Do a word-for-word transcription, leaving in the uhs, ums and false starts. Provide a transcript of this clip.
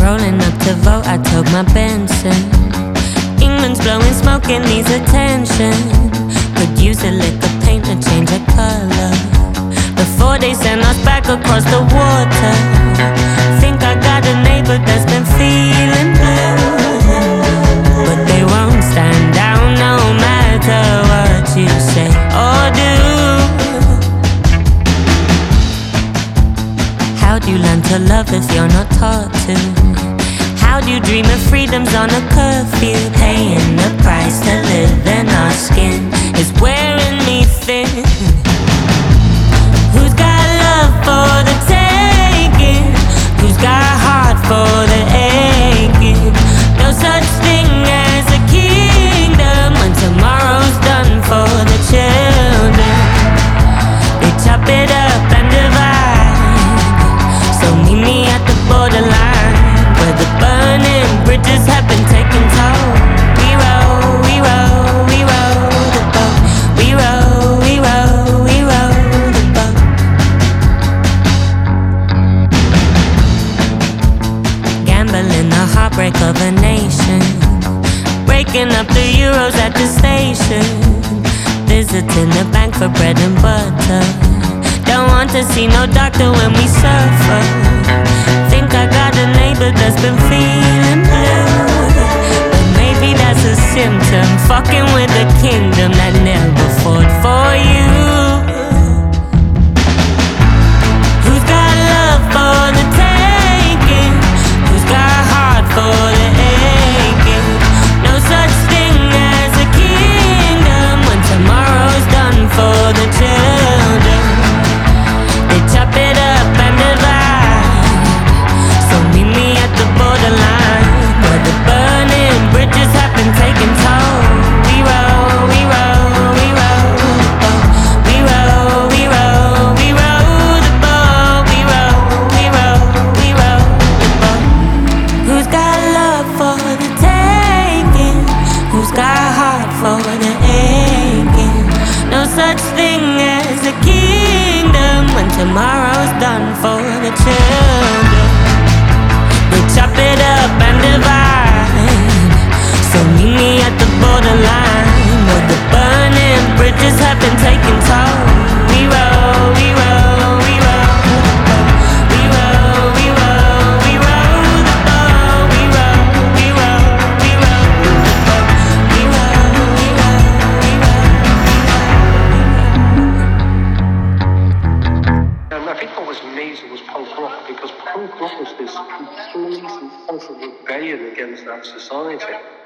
Rolling up to vote, I took my Benson. England's blowing smoke and needs attention. Could use a lick of paint to change the color before they send us back across the water. Think I got a neighbor that's been feeling blue, but they won't stand down no matter what you say or do. How do you learn to love if you're not taught to? How do you dream of freedoms on a curfew? Paying the price to live in our skin is wearing me thin. Who's got love for the taking? Who's got heart for the aching? No such thing as a kingdom when tomorrow's done for the children. They chop it up and divide, so meet me at the borderline where the burning bridges have been taken toll. We roll, we roll, we roll the boat. We roll, we roll, we roll the boat. Gambling the heartbreak of a nation, breaking up the euros at the station, visiting the bank for bread and butter. Don't want to see no doctor when we suffer. Think I got a neighbor that's been feeling blue, but maybe that's a symptom. Fucking with a kingdom that never fought for you. Who's got love for the taking? Who's got heart for the aching? No such thing as a kingdom when tomorrow's done for the children. They chop it up and divide, so meet me at the borderline where the burning bridges have been taken toll. We roll, we roll, we roll the boat. We roll, we roll, we roll the boat. We roll, we roll, we roll the boat. Who's got love for the taking? Who's got heart for the aching? No such thing as a kingdom when tomorrow's done for the children. They chop it up and divide, so meet me at the borderline where the burning bridges have been taken toll. We roll, we roll, we roll the boat. We roll, we roll, we roll the boat. We roll, we roll, we roll the boat. We roll, we roll, we roll, Um, I think what was amazing was punk rock, because punk rock was this complete and utter rebellion against that society.